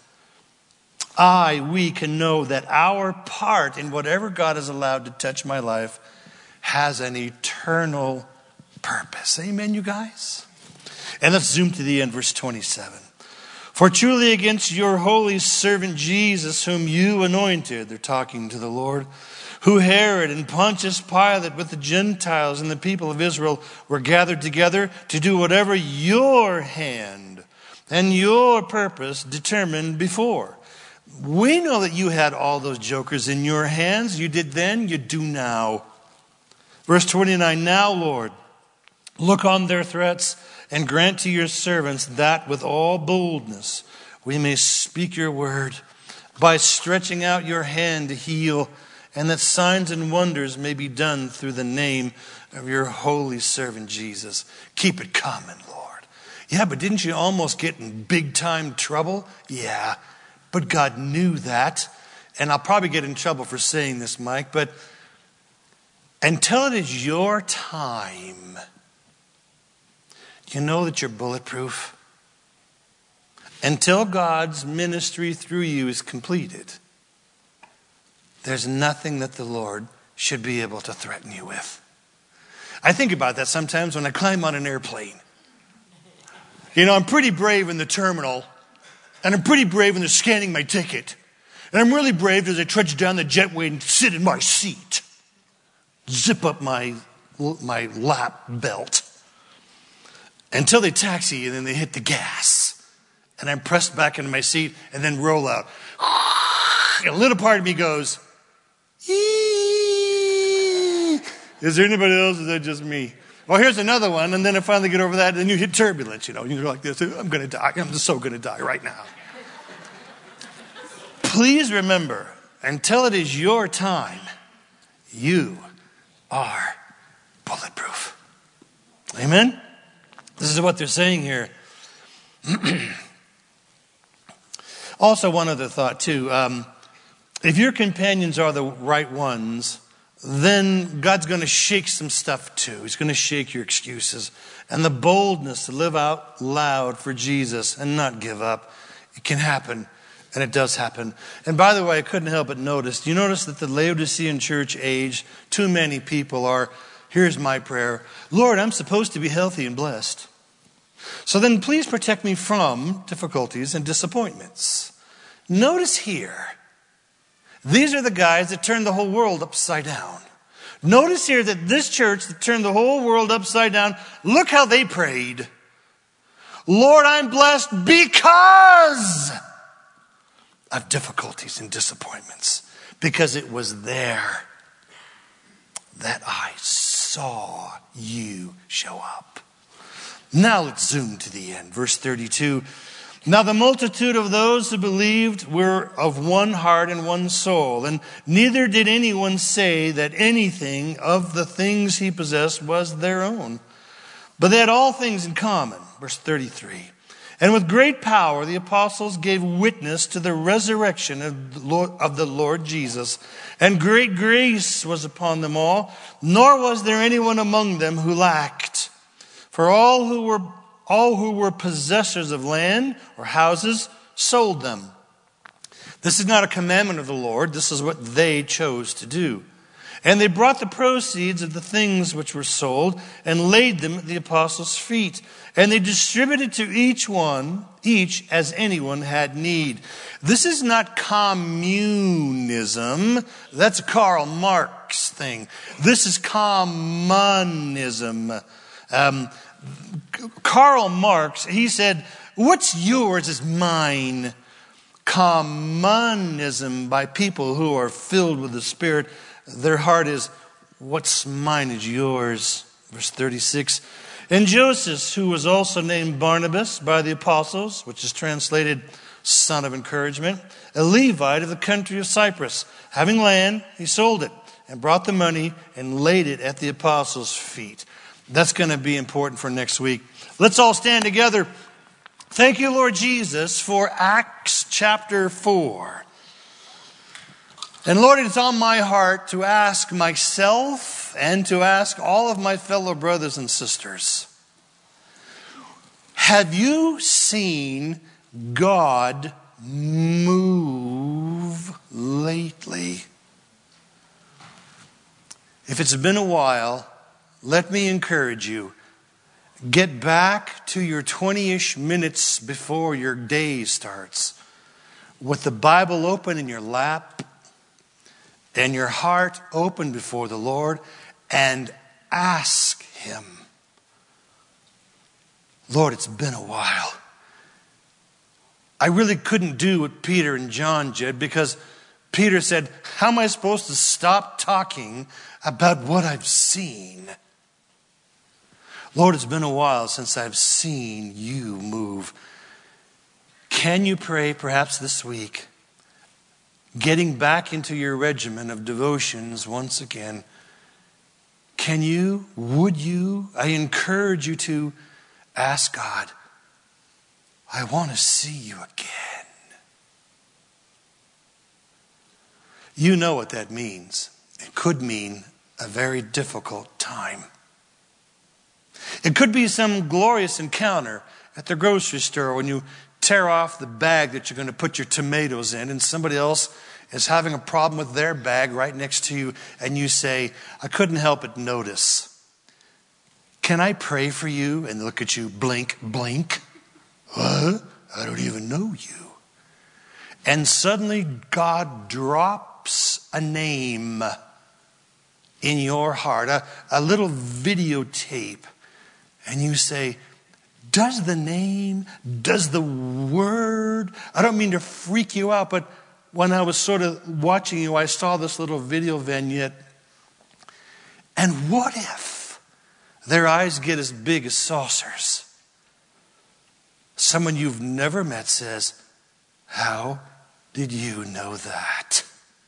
We can know that our part in whatever God has allowed to touch my life has an eternal purpose. Amen, you guys? And let's zoom to the end, verse 27. For truly against your holy servant Jesus, whom you anointed, they're talking to the Lord, who Herod and Pontius Pilate with the Gentiles and the people of Israel were gathered together to do whatever your hand and your purpose determined before. We know that you had all those jokers in your hands. You did then, you do now. Verse 29, now, Lord, look on their threats and grant to your servants that with all boldness we may speak your word by stretching out your hand to heal, and that signs and wonders may be done through the name of your holy servant Jesus. Keep it coming, Lord. Yeah, but didn't you almost get in big time trouble? Yeah, but God knew that. And I'll probably get in trouble for saying this, Mike, but until it is your time, you know that you're bulletproof. Until God's ministry through you is completed, there's nothing that the Lord should be able to threaten you with. I think about that sometimes when I climb on an airplane. You know, I'm pretty brave in the terminal, and I'm pretty brave when they're scanning my ticket. And I'm really brave as I trudge down the jetway and sit in my seat. Zip up my lap belt. Until they taxi and then they hit the gas. And I'm pressed back into my seat and then roll out. A little part of me goes, eee. Is there anybody else? Is that just me? Well, here's another one. And then I finally get over that. And then you hit turbulence. You know, you're like this. I'm going to die. I'm just so going to die right now. Please remember, until it is your time, you are bulletproof. Amen? This is what they're saying here. Also, one other thought, too. If your companions are the right ones, then God's going to shake some stuff, too. He's going to shake your excuses. And the boldness to live out loud for Jesus and not give up. It can happen, and it does happen. And by the way, I couldn't help but notice. Do you notice that the Laodicean church age, too many people are here's my prayer. Lord, I'm supposed to be healthy and blessed. So then please protect me from difficulties and disappointments. Notice here, these are the guys that turned the whole world upside down. Notice here that this church that turned the whole world upside down, look how they prayed. Lord, I'm blessed because of difficulties and disappointments. Because it was there that I saw you show up. Now let's zoom to the end. Verse 32. Now the multitude of those who believed were of one heart and one soul, and neither did anyone say that anything of the things he possessed was their own, but they had all things in common. Verse 33. And with great power the apostles gave witness to the resurrection of the Lord Jesus, and great grace was upon them all, nor was there anyone among them who lacked. For all who were possessors of land or houses sold them. This is not a commandment of the Lord. This is what they chose to do. And they brought the proceeds of the things which were sold and laid them at the apostles' feet. And they distributed to each as anyone had need. This is not communism. That's a Karl Marx thing. This is communism. Karl Marx, he said, what's yours is mine. Communism by people who are filled with the Spirit. Their heart is, what's mine is yours. Verse 36. And Joseph, who was also named Barnabas by the apostles, which is translated son of encouragement, a Levite of the country of Cyprus. Having land, he sold it and brought the money and laid it at the apostles' feet. That's going to be important for next week. Let's all stand together. Thank you, Lord Jesus, for Acts chapter 4. And Lord, it's on my heart to ask myself and to ask all of my fellow brothers and sisters, have you seen God move lately? If it's been a while, let me encourage you. Get back to your 20-ish minutes before your day starts with the Bible open in your lap and your heart open before the Lord and ask Him. Lord, it's been a while. I really couldn't do what Peter and John did because Peter said, how am I supposed to stop talking about what I've seen? Lord, it's been a while since I've seen you move. Can you pray perhaps this week, getting back into your regimen of devotions once again? Can you, would you, I encourage you to ask God, I want to see you again. You know what that means. It could mean a very difficult time. It could be some glorious encounter at the grocery store when you tear off the bag that you're going to put your tomatoes in and somebody else is having a problem with their bag right next to you and you say, I couldn't help but notice. Can I pray for you? And look at you, blink, blink. What? I don't even know you. And suddenly God drops a name in your heart, a little videotape. And you say, does the name, does the word, I don't mean to freak you out, but when I was sort of watching you, I saw this little video vignette. And what if their eyes get as big as saucers? Someone you've never met says, how did you know that?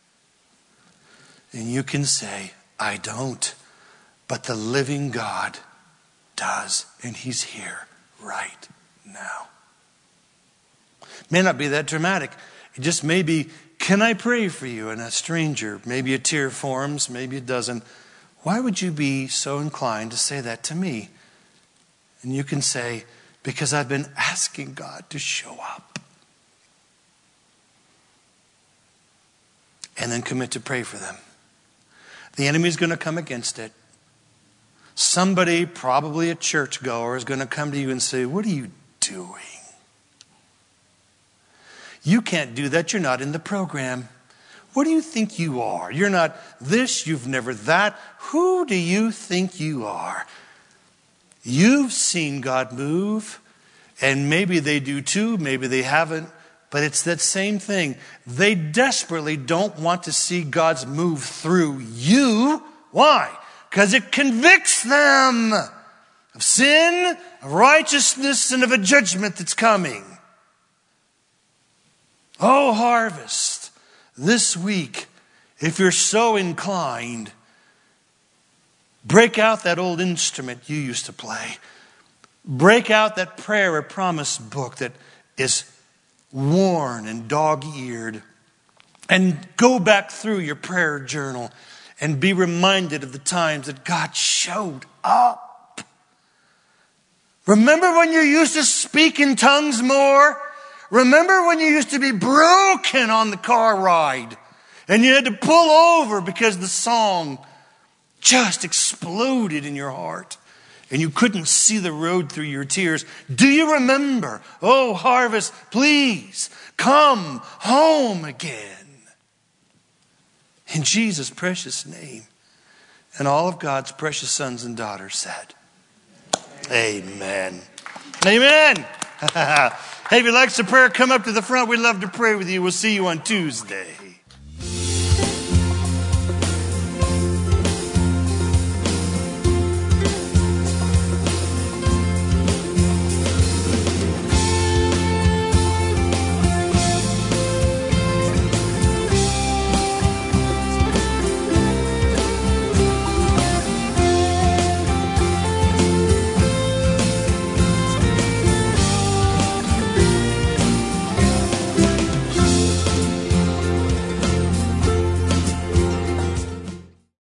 And you can say, I don't, but the living God does, and He's here right now. May not be that dramatic. It just may be, can I pray for you? And a stranger, maybe a tear forms, maybe it doesn't. Why would you be so inclined to say that to me? And you can say, because I've been asking God to show up. And then commit to pray for them. The enemy's going to come against it. somebody, probably a churchgoer, is going to come to you and say, what are you doing? You can't do that. You're not in the program. What do you think you are? You're not this. You've never that. Who do you think you are? You've seen God move, and maybe they do too. Maybe they haven't. But it's that same thing. They desperately don't want to see God's move through you. Why? Because it convicts them of sin, of righteousness, and of a judgment that's coming. Oh, Harvest, this week, if you're so inclined, break out that old instrument you used to play. Break out that prayer or promise book that is worn and dog-eared. And go back through your prayer journal and be reminded of the times that God showed up. Remember when you used to speak in tongues more? Remember when you used to be broken on the car ride and you had to pull over because the song just exploded in your heart and you couldn't see the road through your tears? Do you remember? Oh, Harvest, please come home again. In Jesus' precious name. And all of God's precious sons and daughters said, Amen. Amen. Hey, if you'd like some prayer, come up to the front. We'd love to pray with you. We'll see you on Tuesday.